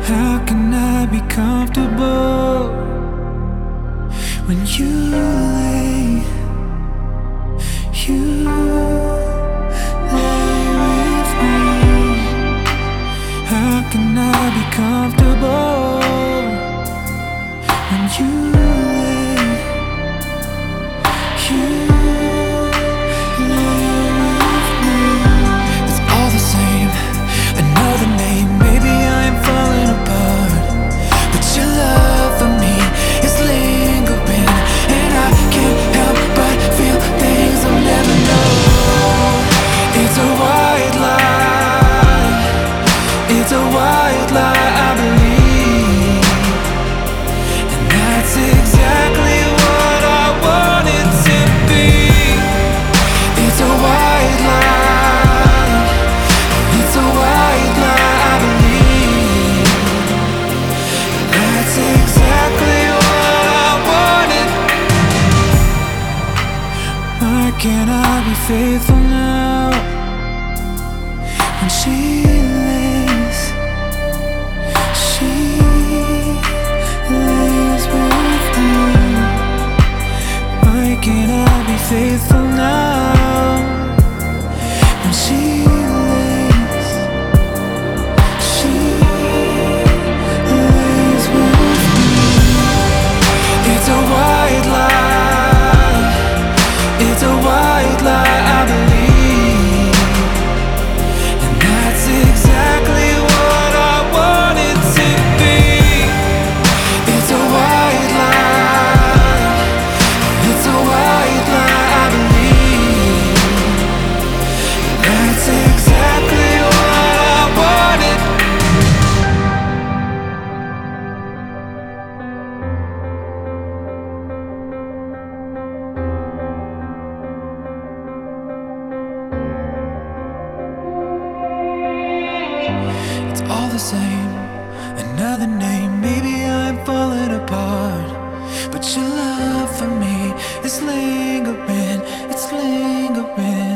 How can I be comfortable when you lay with me? How can I be comfortable when you lay with me? It's all the same, another name. Maybe I'm falling apart, but your love for me is lingering, and I can't help but feel things I'll never know. It's a white lie, it's a white lie I believe, and that's exactly what I want it to be. It's a white lie, it's a white lie I believe, that's exactly what I wanted. Why can't I be faithful now when she lays with me? Why can't I be faithful now when she lays with me? It's a white lie, it's a white lie I believe, and that's exactly what I want it to be. It's a white lie, it's a white lie I believe, that's exactly what I wanted. It's all the same, another name. Maybe I'm falling apart, but your love for me is lingering, it's lingering.